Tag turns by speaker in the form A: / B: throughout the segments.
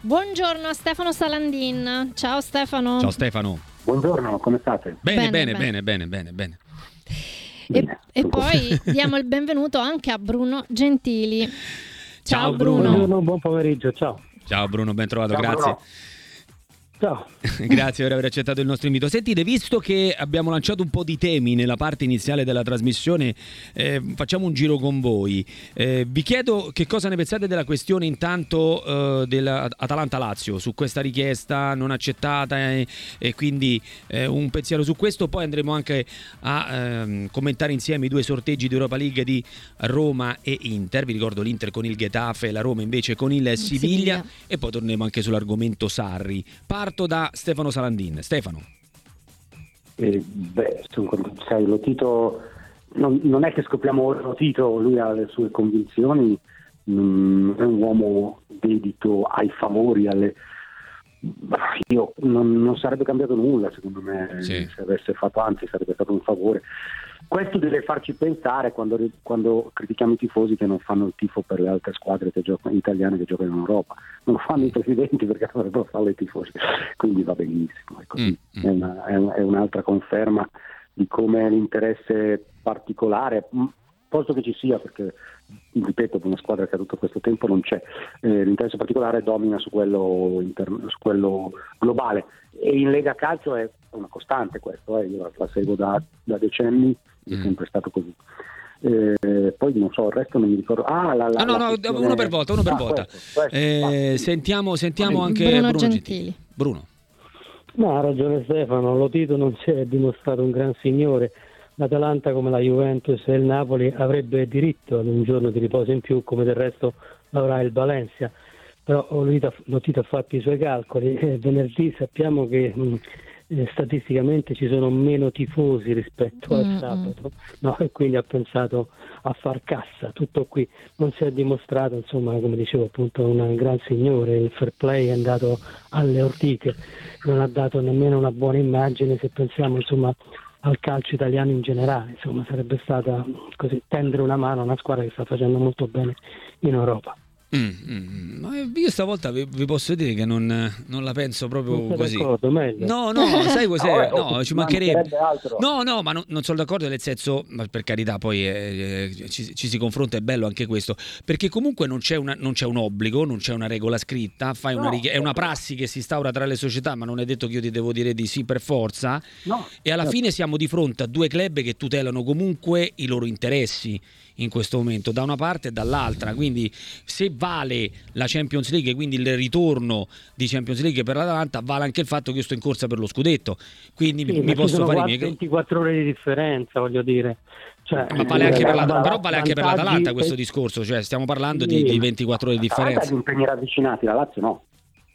A: Buongiorno a Stefano Salandin. Ciao Stefano.
B: Ciao Stefano.
C: Buongiorno, come state?
B: Bene.
A: E poi diamo il benvenuto anche a Bruno Gentili.
B: Ciao Bruno.
C: Buongiorno, buon pomeriggio, ciao.
B: Ciao Bruno, ben trovato,
C: Ciao,
B: grazie.
C: Bruno. Ciao.
B: Grazie per aver accettato il nostro invito. Sentite, visto che abbiamo lanciato un po' di temi nella parte iniziale della trasmissione, facciamo un giro con voi. Vi chiedo che cosa ne pensate della questione intanto dell'Atalanta-Lazio, su questa richiesta non accettata e quindi un pensiero su questo. Poi andremo anche a commentare insieme i due sorteggi di Europa League di Roma e Inter. Vi ricordo l'Inter con il Getafe, la Roma invece con il Siviglia. E poi torneremo anche sull'argomento Sarri. Parto da Stefano Salandin. Stefano.
C: Sai, lo Tito non è che scopriamo lo Tito, lui ha le sue convinzioni, non è un uomo dedito ai favori, non sarebbe cambiato nulla secondo me,
B: sì.
C: Se avesse fatto, anzi sarebbe stato un favore. Questo deve farci pensare quando critichiamo i tifosi che non fanno il tifo per le altre squadre italiane che giocano in Europa, non fanno i presidenti perché dovrebbero farlo i tifosi, quindi va benissimo, è così. È un'altra conferma di come l'interesse particolare, posto che ci sia, perché ripeto, per una squadra che ha tutto questo tempo non c'è, l'interesse particolare domina su quello globale, e in Lega Calcio è una costante questo, io la seguo da decenni, è sempre stato così. Poi non so, il resto non mi ricordo.
B: Questione... uno per volta.
C: Questo.
B: Sentiamo anche
A: Bruno
B: Bruno
A: Gentili.
B: Bruno.
D: No, ha ragione Stefano, lo Tito non si è dimostrato un gran signore. L'Atalanta, come la Juventus e il Napoli, avrebbe diritto ad un giorno di riposo in più, come del resto avrà il Valencia, però lo Tito ha fatto i suoi calcoli. Venerdì sappiamo che statisticamente ci sono meno tifosi rispetto al sabato, no? E quindi ha pensato a far cassa, tutto qui. Non si è dimostrato, insomma, come dicevo appunto, un gran signore. Il fair play è andato alle ortiche, non ha dato nemmeno una buona immagine se pensiamo, insomma, al calcio italiano in generale. Insomma, sarebbe stata così tendere una mano a una squadra che sta facendo molto bene in Europa.
B: Io stavolta vi posso dire che non la penso proprio
D: non
B: così.
D: No,
B: sai cos'è? No, ci mancherebbe.
C: Altro.
B: No, ma non sono d'accordo, nel senso, ma per carità, poi ci si confronta, è bello anche questo, perché comunque non c'è un obbligo, non c'è una regola scritta, è una prassi che si instaura tra le società, ma non è detto che io ti devo dire di sì per forza.
C: No,
B: e alla fine siamo di fronte a due club che tutelano comunque i loro interessi in questo momento, da una parte e dall'altra. Quindi se vale la Champions League, quindi il ritorno di Champions League per l'Atalanta, vale anche il fatto che io sto in corsa per lo scudetto, quindi
D: sì,
B: mi posso fare i miei
D: 24 ore di differenza, voglio dire. Cioè,
B: ma vale anche però vale anche per l'Atalanta questo discorso, cioè stiamo parlando di 24 ore di differenza.
C: Gli impegni ravvicinati, la Lazio no.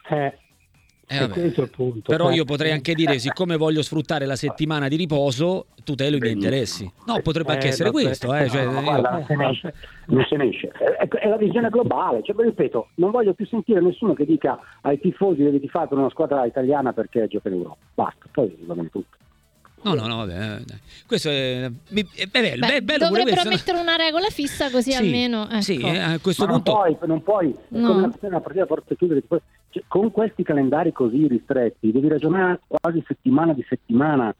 D: Questo è il punto.
B: Però io potrei anche dire, siccome voglio sfruttare la settimana di riposo, tutelo i miei interessi. No, potrebbe anche essere questo.
C: Guarda, non se ne esce. È la visione globale. Cioè, ripeto, non voglio più sentire nessuno che dica ai tifosi devi tifare per una squadra italiana perché gioca in Europa. Basta, poi va bene tutto.
B: No, vabbè. Questo è bello.
A: Dovrebbero mettere una regola fissa, così almeno. Ecco.
B: Sì, a questo
C: ma
B: punto.
C: Non puoi.
A: No.
C: Come una partita forte chiudere. Con questi calendari così ristretti devi ragionare quasi settimana di settimana.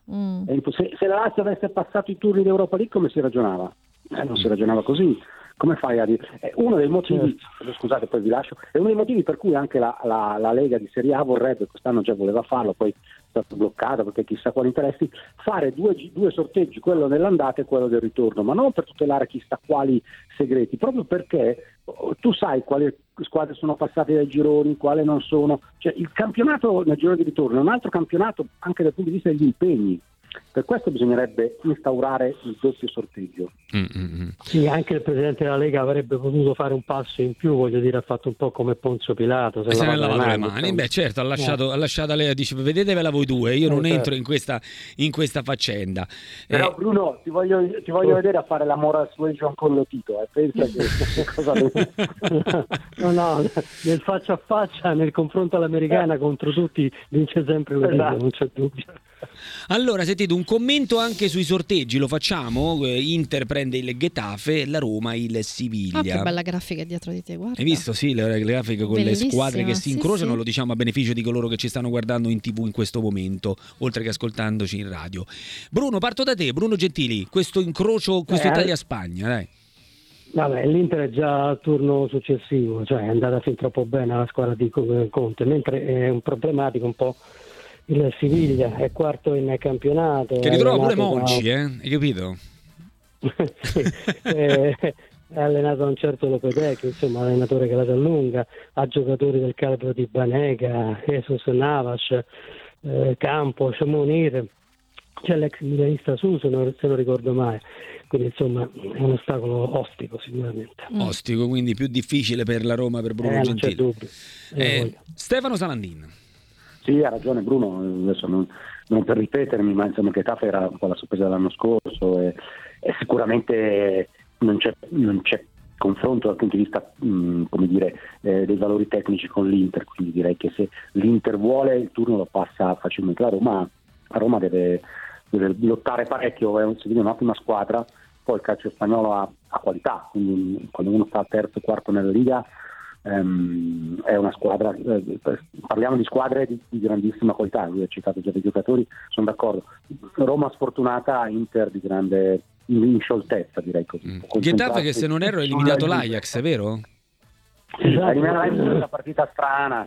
C: Se la Lazio avesse passato i turni d'Europa League, come si ragionava? Non si ragionava così. Come fai a dire? Uno dei motivi, scusate, poi vi lascio, è uno dei motivi per cui anche la Lega di Serie A vorrebbe, quest'anno già voleva farlo, poi è stato bloccato perché chissà quali interessi, fare due sorteggi, quello dell'andata e quello del ritorno, ma non per tutelare chissà quali segreti, proprio perché tu sai quali squadre sono passate dai gironi, quali non sono. Cioè, il campionato nel girone di ritorno è un altro campionato anche dal punto di vista degli impegni. Per questo bisognerebbe instaurare il doppio sorteggio.
D: Sì, anche il presidente della Lega avrebbe potuto fare un passo in più, voglio dire, ha fatto un po' come Ponzio Pilato.
B: Se ne è lavato le mani. Beh, certo, ha lasciato lei, dice vedetevela voi due, io non entro in questa faccenda.
C: Però Bruno, ti voglio vedere a fare la moral suasion con lo Tito, pensa che cosa
D: No, nel faccia a faccia, nel confronto all'americana contro tutti vince sempre lo Tito, non c'è dubbio.
B: Allora, sentite, un commento anche sui sorteggi, lo facciamo? Inter prende il Getafe, la Roma il Siviglia.
A: Oh, che bella grafica dietro di te, guarda.
B: Hai visto? Sì, le grafiche con
A: Bellissima,
B: le squadre che si incrociano,
A: sì.
B: Lo diciamo a beneficio di coloro che ci stanno guardando in TV in questo momento, oltre che ascoltandoci in radio. Bruno, parto da te, Bruno Gentili, questo incrocio, questo Italia-Spagna, dai.
D: Vabbè, l'Inter è già al turno successivo, cioè è andata fin troppo bene la squadra di Conte, mentre è un problematico un po' il Siviglia, è quarto in campionato.
B: Che ritrova pure Monci, hai capito?
D: Sì, è allenato da un certo Lopetegui, insomma, allenatore che la sa lunga, ha giocatori del calibro di Banega, Jesus Navas, Campos, Munir, c'è l'ex milanista Suso, se non ricordo mai. Quindi insomma è un ostacolo ostico sicuramente.
B: Ostico, quindi più difficile per la Roma, per Bruno Gentili.
D: Non c'è dubbio.
B: Stefano Salandin.
C: Sì, ha ragione Bruno, adesso non per ripetermi, ma insomma Getafe era un po' la sorpresa dell'anno scorso e sicuramente non c'è confronto dal punto di vista dei valori tecnici con l'Inter, quindi direi che se l'Inter vuole il turno lo passa facilmente. A Roma deve lottare parecchio, è un'ottima squadra, poi il calcio spagnolo ha qualità, quindi quando uno sta al terzo o quarto nella Liga è una squadra, parliamo di squadre di grandissima qualità, lui ha citato già dei giocatori, sono d'accordo. Roma sfortunata, Inter di grande in scioltezza, direi così.
B: Getafe che se non erro ha eliminato l'Ajax, è vero?
C: Sì, una partita strana.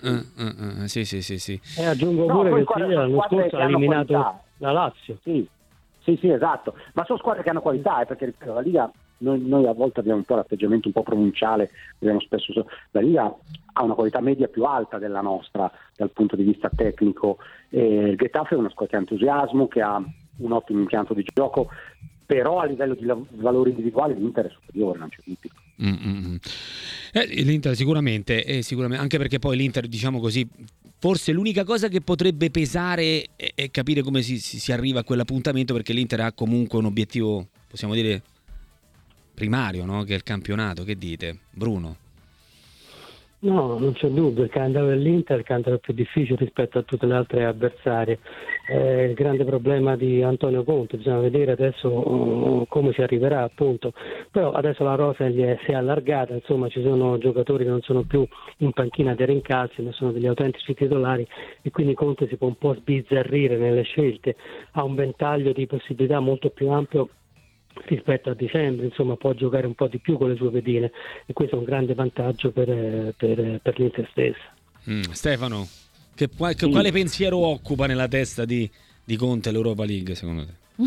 B: Sì.
D: E aggiungo pure che l'anno scorso ha eliminato la Lazio.
C: Sì, esatto. Ma sono squadre che hanno qualità, perché la Liga, noi a volte abbiamo un po' l'atteggiamento un po' provinciale, vediamo spesso la Liga ha una qualità media più alta della nostra dal punto di vista tecnico. Il Getafe è una squadra che ha entusiasmo, che ha un ottimo impianto di gioco, però a livello di valori individuali l'Inter è superiore, non c'è dubbio.
B: L'Inter sicuramente, anche perché poi l'Inter, diciamo così, forse l'unica cosa che potrebbe pesare è capire come si arriva a quell'appuntamento, perché l'Inter ha comunque un obiettivo, possiamo dire, primario, no? Che è il campionato. Che dite, Bruno?
D: No, non c'è dubbio, il calendario dell'Inter è il calendario più difficile rispetto a tutte le altre avversarie. Il grande problema di Antonio Conte, bisogna vedere adesso come si arriverà, appunto. Però adesso la rosa si è allargata, insomma ci sono giocatori che non sono più in panchina dei rincalzi, ma sono degli autentici titolari, e quindi Conte si può un po' sbizzarrire nelle scelte, ha un ventaglio di possibilità molto più ampio rispetto a dicembre, insomma può giocare un po' di più con le sue pedine, e questo è un grande vantaggio per l'Inter stessa.
B: Stefano, quale pensiero occupa nella testa di Conte l'Europa League, secondo te?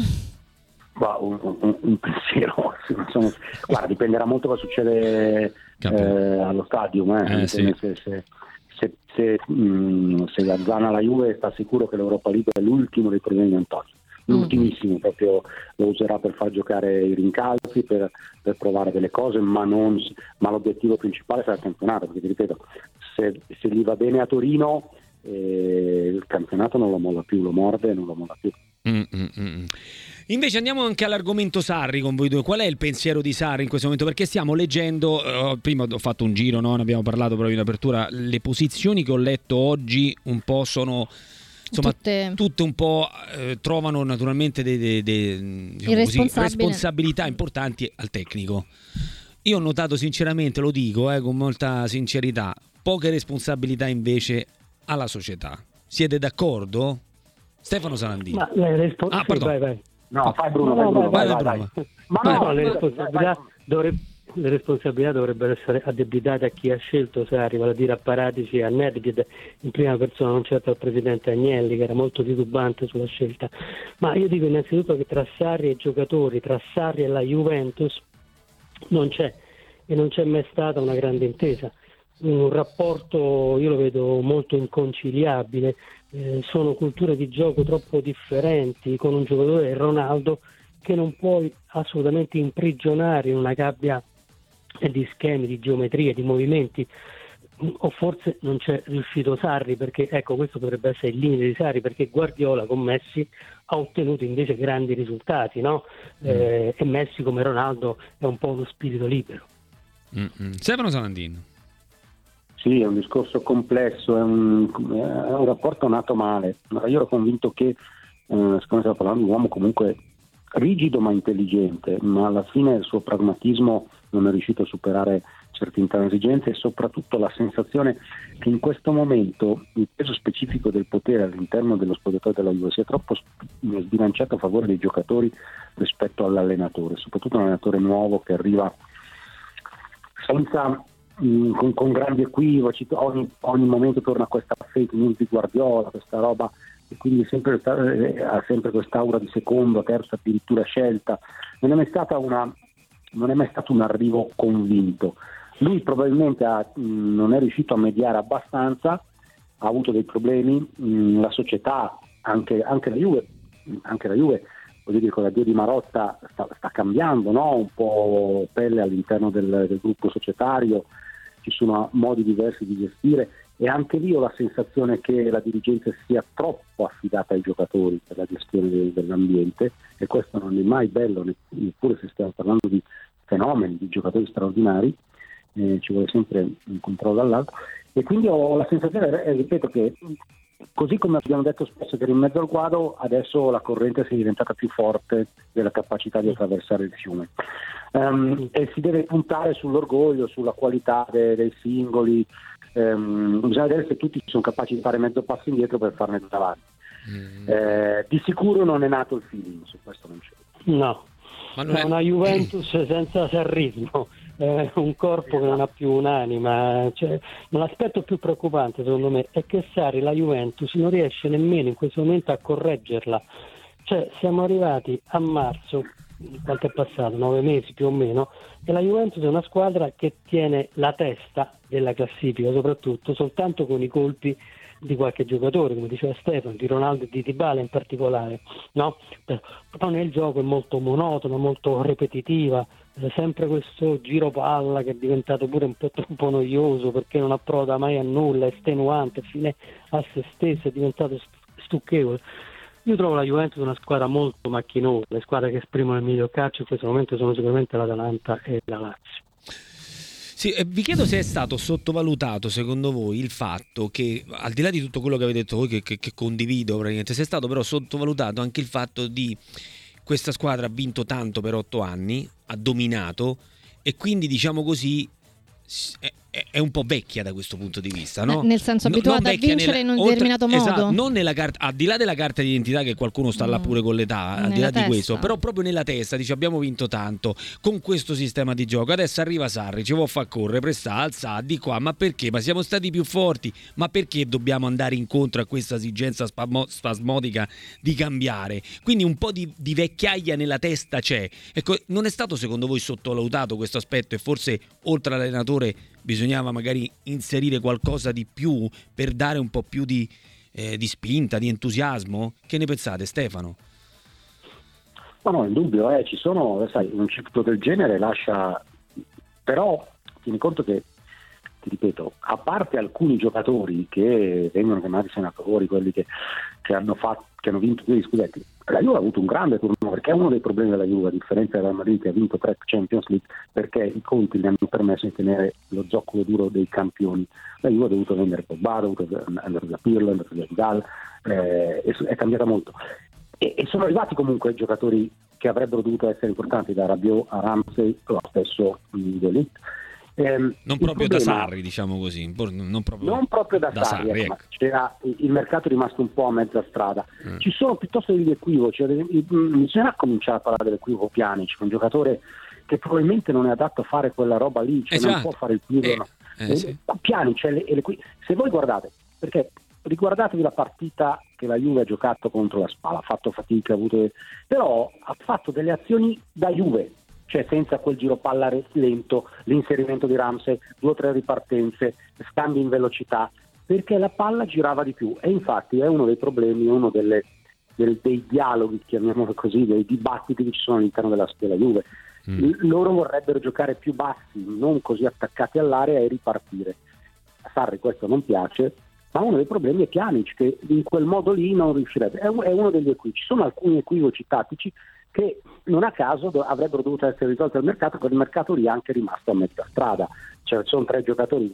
C: Un pensiero, insomma, guarda, dipenderà molto cosa succede allo stadio.
B: Sì.
C: Se azzana la Juve, sta sicuro che l'Europa League è l'ultimo dei problemi di Antonio. L'ultimissimo, proprio lo userà per far giocare i rincalzi, per provare delle cose, ma l'obiettivo principale sarà il campionato, perché ti ripeto, se gli va bene a Torino il campionato non lo molla più, lo morde e non lo molla più.
B: Invece andiamo anche all'argomento Sarri con voi due. Qual è il pensiero di Sarri in questo momento? Perché stiamo leggendo, prima ho fatto un giro, no? Ne abbiamo parlato proprio in apertura, le posizioni che ho letto oggi un po' sono... Insomma, tutte un po' trovano naturalmente diciamo così, responsabilità importanti al tecnico. Io ho notato sinceramente, lo dico con molta sincerità, poche responsabilità invece alla società. Siete d'accordo? Stefano Salandini.
D: Ma
B: vai.
C: No, fai Bruno. Vai.
D: Ma no, le responsabilità dovrebbero essere addebitate a chi ha scelto Sarri, vale a dire a Paratici e a Nedved in prima persona, non certo al presidente Agnelli, che era molto titubante sulla scelta. Ma io dico innanzitutto che tra Sarri e i giocatori, tra Sarri e la Juventus non c'è mai stata una grande intesa, un rapporto, io lo vedo molto inconciliabile, sono culture di gioco troppo differenti, con un giocatore, Ronaldo, che non puoi assolutamente imprigionare in una gabbia di schemi, di geometrie, di movimenti, o forse non c'è riuscito Sarri, perché questo potrebbe essere il limite di Sarri, perché Guardiola con Messi ha ottenuto invece grandi risultati, no? E Messi come Ronaldo è un po' uno spirito libero.
B: Stefano Salandino.
C: Sì, è un discorso complesso, è un rapporto nato male. Io ero convinto che secondo me stiamo parlando di un uomo comunque rigido ma intelligente, ma alla fine il suo pragmatismo non è riuscito a superare certe intransigenze, e soprattutto la sensazione che in questo momento il peso specifico del potere all'interno dello spogliatoio della Juve sia troppo sbilanciato a favore dei giocatori rispetto all'allenatore, soprattutto un allenatore nuovo che arriva senza con grandi equivoci, ogni momento torna questa fake news di Guardiola, questa roba, e quindi ha sempre quest'aura di seconda, terza, addirittura scelta. Non è mai stato un arrivo convinto. Lui probabilmente non è riuscito a mediare abbastanza, ha avuto dei problemi, la società, anche la Juve, voglio dire, con l'addio di Marotta sta cambiando, no? Un po' pelle all'interno del gruppo societario, ci sono modi diversi di gestire, e anche lì ho la sensazione che la dirigenza sia troppo affidata ai giocatori per la gestione dell'ambiente, e questo non è mai bello, neppure se stiamo parlando di fenomeni, di giocatori straordinari, ci vuole sempre un controllo dall'alto, e quindi ho la sensazione, ripeto, che così come abbiamo detto spesso che era in mezzo al guado, adesso la corrente sia diventata più forte della capacità di attraversare il fiume, e si deve puntare sull'orgoglio, sulla qualità dei singoli. Bisogna vedere se tutti sono capaci di fare mezzo passo indietro per farne due avanti. Di sicuro non è nato il feeling, su questo non c'è.
D: No, è una Juventus senza sarrismo, un corpo che non ha più un'anima. Ma l'aspetto più preoccupante secondo me è che Sarri, la Juventus, non riesce nemmeno in questo momento a correggerla. Siamo arrivati a marzo, quanto è passato? 9 mesi più o meno, e la Juventus è una squadra che tiene la testa della classifica, soprattutto soltanto con i colpi di qualche giocatore, come diceva Stefano, di Ronaldo e di Dybala in particolare, no? Però nel gioco è molto monotono, molto ripetitiva, sempre questo giro palla che è diventato pure un po' troppo noioso, perché non approda mai a nulla, è estenuante, fine a se stesso, è diventato stucchevole. Io trovo la Juventus una squadra molto macchinosa, le squadre che esprimono il miglior calcio in questo momento sono sicuramente l'Atalanta e la Lazio.
B: Sì, vi chiedo se è stato sottovalutato secondo voi il fatto che, al di là di tutto quello che avete detto voi, che condivido praticamente, se è stato però sottovalutato anche il fatto di questa squadra ha vinto tanto per 8 anni, ha dominato, e quindi diciamo così è un po' vecchia da questo punto di vista, no?
A: Nel senso, abituata a vincere in un determinato modo.
B: Esatto, non nella carta, al di là della carta di identità, che qualcuno sta là pure con l'età, al di là di questo, però proprio nella testa dice abbiamo vinto tanto con questo sistema di gioco, adesso arriva Sarri, ci vuol far correre, presta, alza, di qua, ma perché? Ma siamo stati più forti, ma perché dobbiamo andare incontro a questa esigenza spasmodica di cambiare? Quindi un po' di vecchiaia nella testa c'è. Ecco, non è stato secondo voi sottovalutato questo aspetto, e forse oltre all'allenatore bisognava magari inserire qualcosa di più per dare un po' più di spinta, di entusiasmo? Che ne pensate, Stefano?
C: No, in dubbio, ci sono, sai, un ciclo del genere lascia, però tieni conto che, ti ripeto, a parte alcuni giocatori che vengono chiamati senatori, quelli che hanno vinto 2 scudetti, la Juve ha avuto un grande turnover, che è uno dei problemi della Juve, a differenza del Real Madrid che ha vinto 3 Champions League, perché i conti gli hanno permesso di tenere lo zoccolo duro dei campioni. La Juve ha dovuto vendere Pogba, ha dovuto andare da Pirlo, andare da Vidal, è cambiata molto, e sono arrivati comunque giocatori che avrebbero dovuto essere importanti, da Rabiot a Ramsey o stesso De Ligt.
B: Non proprio da Sarri, diciamo così, non proprio da Sarri,
C: ma c'era il mercato è rimasto un po' a mezza strada. Ci sono piuttosto degli equivoci, bisogna cominciare a parlare dell'equivoco Pjanic, un giocatore che probabilmente non è adatto a fare quella roba lì, non può fare il più. Sì. Pjanic, se voi guardate, perché riguardatevi la partita che la Juve ha giocato contro la Spal, ha fatto fatica, però ha fatto delle azioni da Juve, cioè senza quel giro palla lento, l'inserimento di Ramsey, 2 o 3 ripartenze, scambi in velocità, perché la palla girava di più, e infatti è uno dei problemi, uno dei dialoghi, chiamiamolo così, dei dibattiti che ci sono all'interno della Juve. Loro vorrebbero giocare più bassi, non così attaccati all'area, e ripartire. A Sarri questo non piace, ma uno dei problemi è Pjanic, che in quel modo lì non riuscirebbe. È uno degli equivoci. Ci sono alcuni equivoci tattici che non a caso avrebbero dovuto essere risolti al mercato, quel mercato lì è anche rimasto a mezza strada. Cioè, sono 3 giocatori,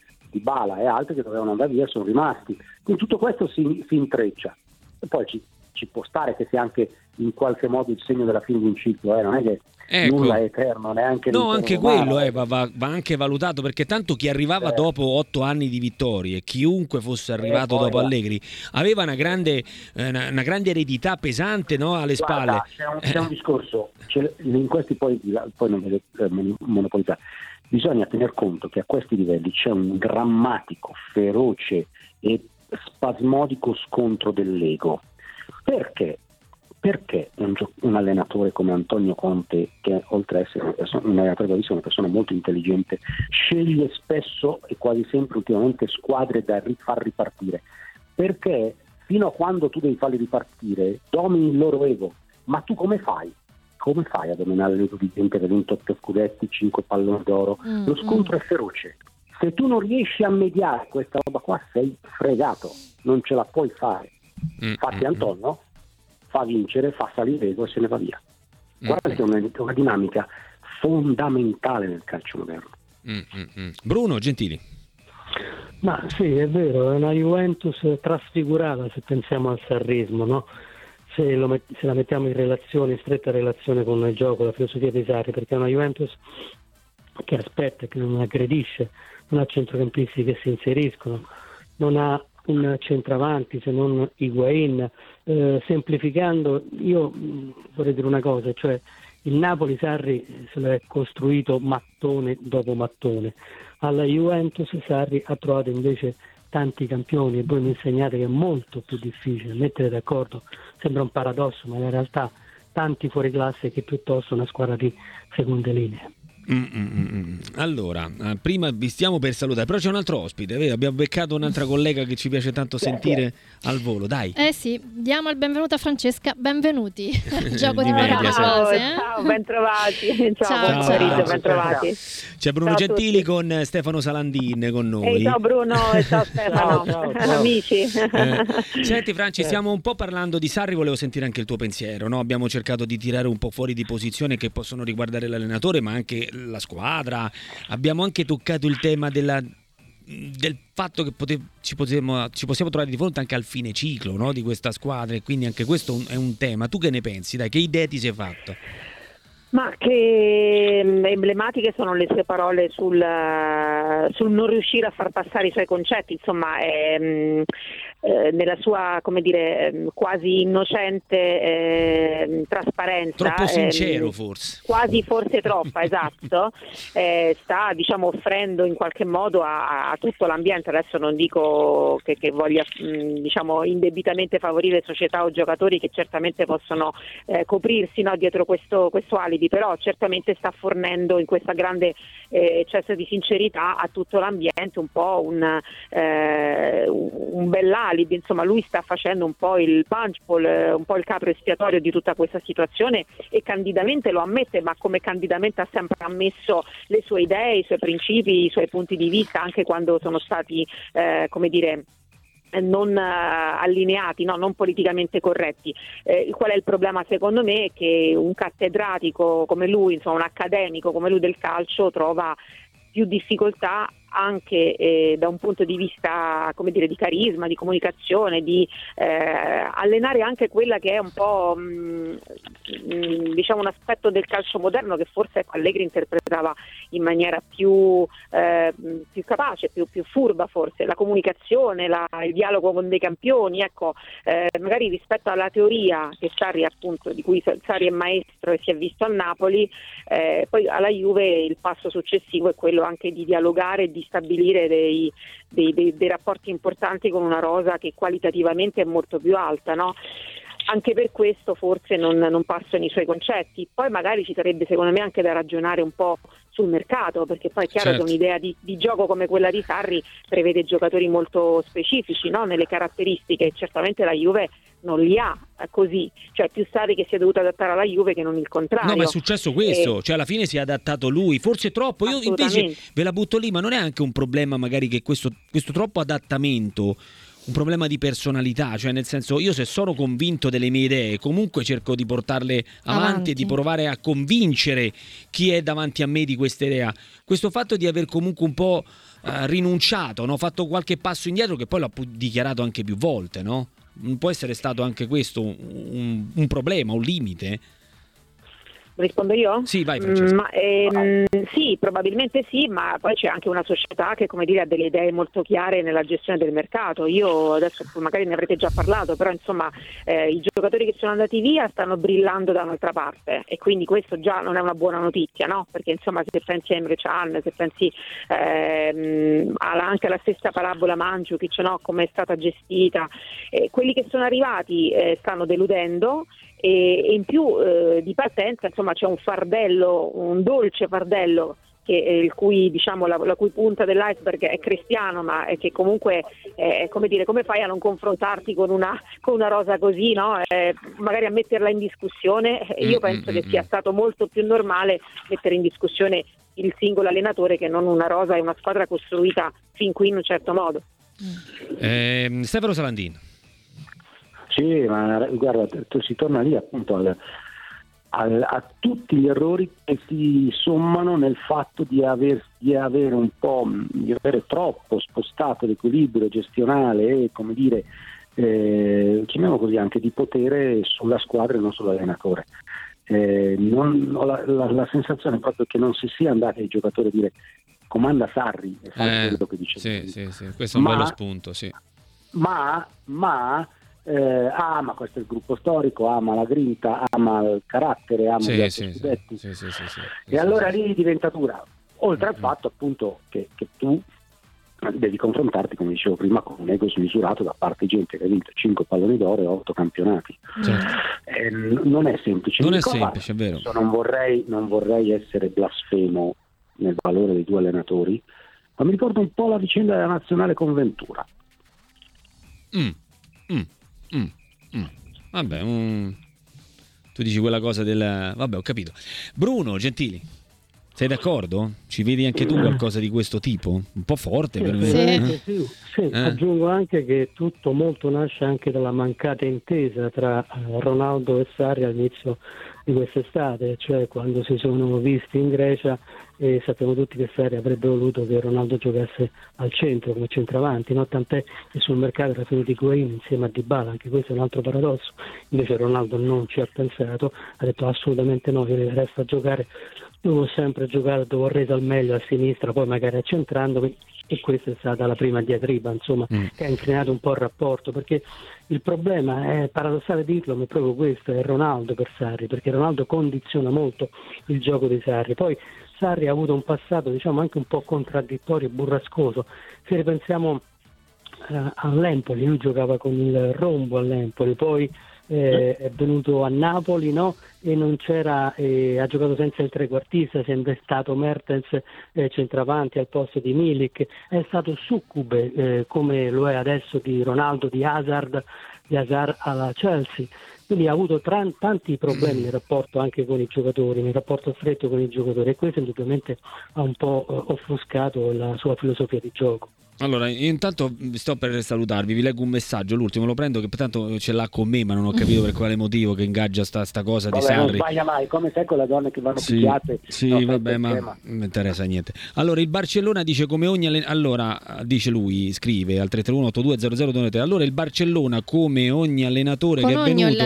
C: Dybala e altri, che dovevano andare via, sono rimasti. Quindi tutto questo si intreccia. E poi ci ci può stare che sia anche in qualche modo il segno della fine di un ciclo, non è che nulla è eterno, neanche
B: no, anche quello va anche valutato, perché tanto chi arrivava dopo 8 anni di vittorie, chiunque fosse arrivato dopo Allegri, aveva una grande eredità pesante, no, alle spalle.
C: C'è un discorso, in questi poi non voglio monopolizzare, bisogna tener conto che a questi livelli c'è un drammatico, feroce e spasmodico scontro dell'ego. Perché un allenatore come Antonio Conte, che oltre ad essere un allenatore bravissimo, una persona molto intelligente, sceglie spesso e quasi sempre ultimamente squadre da far ripartire? Perché fino a quando tu devi farli ripartire domini il loro ego, ma tu come fai? Come fai a dominare l'ego di gente che ha vinto 8 scudetti, 5 palloni d'oro? Lo scontro è feroce. Se tu non riesci a mediare questa roba qua, sei fregato, non ce la puoi fare. Infatti Antonio fa vincere, fa salire l'ego e se ne va via. Guarda che è una dinamica fondamentale nel calcio moderno.
B: Bruno Gentili.
D: Ma sì, è vero, è una Juventus trasfigurata se pensiamo al sarrismo, no? Se la mettiamo in stretta relazione con il gioco, la filosofia dei Sarri, perché è una Juventus che aspetta, che non aggredisce, non ha centrocampisti che si inseriscono, non ha un centravanti se non Higuain. Semplificando, io vorrei dire una cosa, cioè il Napoli Sarri se l'è costruito mattone dopo mattone, alla Juventus Sarri ha trovato invece tanti campioni, e voi mi insegnate che è molto più difficile mettere d'accordo, sembra un paradosso, ma in realtà tanti fuori classe che piuttosto una squadra di seconde linee.
B: Allora, prima vi stiamo per salutare, però c'è un altro ospite, vero? Abbiamo beccato un'altra collega che ci piace tanto sentire al volo, dai.
A: Sì, diamo il benvenuto a Francesca, benvenuti. Gioco di
E: Ciao, bentrovati. Ciao. Bentrovati.
B: C'è Bruno Gentili con Stefano Salandin con noi.
E: Ciao Bruno e ciao Stefano, ciao. Amici.
B: Senti Franci, stiamo un po' parlando di Sarri, volevo sentire anche il tuo pensiero, no? Abbiamo cercato di tirare un po' fuori di posizione che possono riguardare l'allenatore, ma anche la squadra. Abbiamo anche toccato il tema del fatto che ci possiamo trovare di fronte anche al fine ciclo, no, di questa squadra, e quindi anche questo è un tema. Tu che ne pensi? Dai, che idee ti sei fatto?
E: Ma che emblematiche sono le sue parole sul non riuscire a far passare i suoi concetti, insomma, nella sua, come dire, quasi innocente trasparenza.
B: Troppo sincero forse.
E: Quasi forse troppa, esatto. Sta, diciamo, offrendo in qualche modo a tutto l'ambiente, adesso non dico che voglia diciamo indebitamente favorire società o giocatori che certamente possono coprirsi, no, dietro questo alibi, però certamente sta fornendo in questa grande eccesso di sincerità a tutto l'ambiente un po' un bell'alibi, insomma lui sta facendo un po' il punchball, un po' il capro espiatorio di tutta questa situazione, e candidamente lo ammette, ma come candidamente ha sempre ammesso le sue idee, i suoi principi, i suoi punti di vista, anche quando sono stati come dire non allineati, no, non politicamente corretti. Qual è il problema secondo me? Che un cattedratico come lui, insomma un accademico come lui del calcio, trova più difficoltà anche da un punto di vista, come dire, di carisma, di comunicazione, di allenare anche quella che è un po' diciamo un aspetto del calcio moderno che forse Allegri interpretava in maniera più capace, più furba, forse la comunicazione, il dialogo con dei campioni, ecco, magari rispetto alla teoria che Sarri, appunto, di cui Sarri è maestro e si è visto al Napoli, poi alla Juve il passo successivo è quello anche di dialogare e di stabilire dei rapporti importanti con una rosa che qualitativamente è molto più alta, no? Anche per questo forse non passano i suoi concetti. Poi magari ci sarebbe secondo me anche da ragionare un po' sul mercato, perché poi è chiaro che un'idea di gioco come quella di Sarri prevede giocatori molto specifici, no? Nelle caratteristiche, certamente la Juve non li ha così, cioè più Sarri che si è dovuto adattare alla Juve che non il contrario.
B: No, ma è successo questo, cioè alla fine si è adattato lui, forse troppo. Io invece ve la butto lì, ma non è anche un problema magari che questo troppo adattamento, un problema di personalità, cioè nel senso, io se sono convinto delle mie idee comunque cerco di portarle avanti e di provare a convincere chi è davanti a me di questa idea. Questo fatto di aver comunque un po' rinunciato, no? Fatto qualche passo indietro, che poi l'ha dichiarato anche più volte, no? può essere stato anche questo un problema, un limite?
E: Rispondo io?
B: Sì, vai Francesco.
E: Sì, probabilmente sì, ma poi c'è anche una società che, come dire, ha delle idee molto chiare nella gestione del mercato. Io adesso magari ne avrete già parlato, però insomma i giocatori che sono andati via stanno brillando da un'altra parte, e quindi questo già non è una buona notizia, no? Perché insomma se pensi a Emre Can, se pensi anche alla stessa parabola Mandžukić, no? Come è stata gestita, quelli che sono arrivati stanno deludendo. E in più di partenza insomma c'è un fardello, un dolce fardello il cui, diciamo, la cui punta dell'iceberg è Cristiano, ma che comunque come fai a non confrontarti con una rosa così, no? Magari a metterla in discussione. Io penso che sia stato molto più normale mettere in discussione il singolo allenatore che non una rosa e una squadra costruita fin qui in un certo modo.
B: Stefano Salandin.
C: Sì, ma guarda, si torna lì appunto a tutti gli errori che si sommano nel fatto di avere troppo spostato l'equilibrio gestionale e, come dire, chiamiamolo così, anche di potere sulla squadra e non sull'allenatore. Ho la sensazione proprio che non si sia andati ai giocatori a dire comanda Sarri, è quello che dice.
B: Sì, questo è un bello spunto, sì.
C: Ma ama questo è il gruppo storico, ama la grinta, ama il carattere, ama gli altri scudetti. E allora lì diventa dura, oltre al fatto appunto che tu devi confrontarti, come dicevo prima, con un ego smisurato da parte di gente che ha vinto 5 palloni d'oro e 8 campionati. Non è semplice.
B: Non è semplice, è vero.
C: Non vorrei essere blasfemo nel valore dei due allenatori, ma mi ricordo un po' la vicenda della nazionale con Ventura.
B: Vabbè, tu dici quella cosa vabbè, ho capito. Bruno Gentili, sei d'accordo? Ci vedi anche tu qualcosa di questo tipo? Un po' forte per me.
D: Sì. Aggiungo anche che tutto molto nasce anche dalla mancata intesa tra Ronaldo e Sarri all'inizio di quest'estate, cioè quando si sono visti in Grecia, e sappiamo tutti che Sarri avrebbe voluto che Ronaldo giocasse al centro come centravanti, no? Tant'è che sul mercato era finito Higuaín insieme a Dybala, anche questo è un altro paradosso. Invece Ronaldo non ci ha pensato, ha detto assolutamente no, io resto a giocare, devo sempre giocare, devo reso al meglio a sinistra, poi magari accentrandomi, e questa è stata la prima diatriba, insomma, che ha inclinato un po' il rapporto, perché il problema è paradossale dirlo, ma è proprio questo, è Ronaldo per Sarri, perché Ronaldo condiziona molto il gioco di Sarri. Poi Sarri ha avuto un passato, diciamo, anche un po' contraddittorio e burrascoso. Se ripensiamo all'Empoli, lui giocava con il rombo all'Empoli, poi è venuto a Napoli, no? E non c'era, ha giocato senza il trequartista, è sempre stato Mertens centravanti al posto di Milik, è stato succube come lo è adesso di Ronaldo, di Hazard alla Chelsea. Quindi ha avuto tanti problemi nel rapporto anche con i giocatori, nel rapporto stretto con i giocatori, e questo indubbiamente ha un po' offuscato la sua filosofia di gioco.
B: Allora, intanto sto per salutarvi, vi leggo un messaggio, l'ultimo lo prendo, che tanto ce l'ha con me, ma non ho capito per quale motivo che ingaggia sta cosa di Sarri.
C: Non sbaglia mai, come sai con le donne che vanno picchiate.
B: Sì, vabbè, ma non mi interessa niente. Allora, il Barcellona dice come ogni allora, dice lui, scrive al 331-8200-293, allora il Barcellona come ogni allenatore che è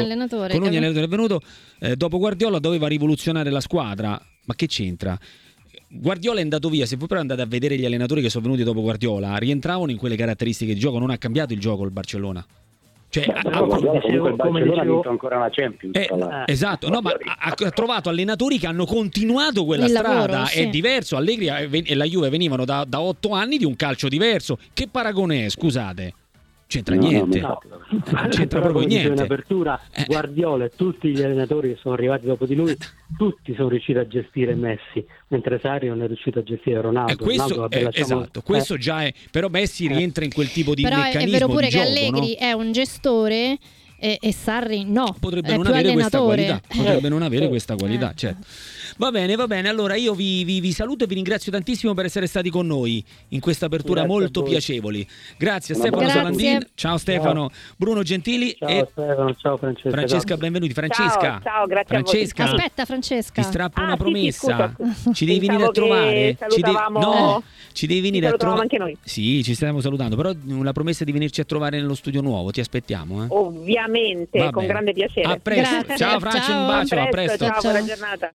B: venuto, dopo Guardiola doveva rivoluzionare la squadra, ma che c'entra? Guardiola è andato via, se voi però andate a vedere gli allenatori che sono venuti dopo Guardiola, rientravano in quelle caratteristiche di gioco, non ha cambiato il gioco il Barcellona. Cioè,
C: il Barcellona ha vinto ancora la Champions.
B: Esatto, no, ma ha trovato allenatori che hanno continuato quella strada, è diverso, Allegri e la Juve venivano da 8 anni di un calcio diverso. Che paragone è, scusate? C'entra niente. Non c'entra proprio niente.
D: In apertura Guardiola e tutti gli allenatori che sono arrivati dopo di lui, tutti sono riusciti a gestire Messi, mentre Sarri non è riuscito a gestire Ronaldo.
B: Questo già è, però Messi rientra in quel tipo di
A: però
B: meccanismo.
A: Però è vero pure
B: di
A: che
B: gioco,
A: Allegri è un gestore e Sarri no.
B: Potrebbe
A: è
B: non
A: più
B: avere questa
A: allenatore.
B: qualità. Potrebbe non avere questa qualità, certo. Va bene. Allora io vi saluto e vi ringrazio tantissimo per essere stati con noi in questa apertura molto piacevole. Grazie a Stefano Salandin. Ciao Stefano. Bruno Gentili.
D: Ciao Stefano, ciao Francesca.
B: Francesca, benvenuti. Francesca.
E: Ciao, grazie
B: Francesca,
E: a voi.
A: Aspetta Francesca.
B: ti strappo una promessa.
E: Scusa.
B: Ci devi venire a trovare. Ci devi venire a trovare.
E: Anche noi.
B: Sì, ci stiamo salutando, però la promessa di venirci a trovare nello studio nuovo, ti aspettiamo.
E: Ovviamente, con grande piacere.
B: A presto.
A: Grazie.
B: Ciao Francia, un bacio, a presto.
E: Ciao, buona giornata.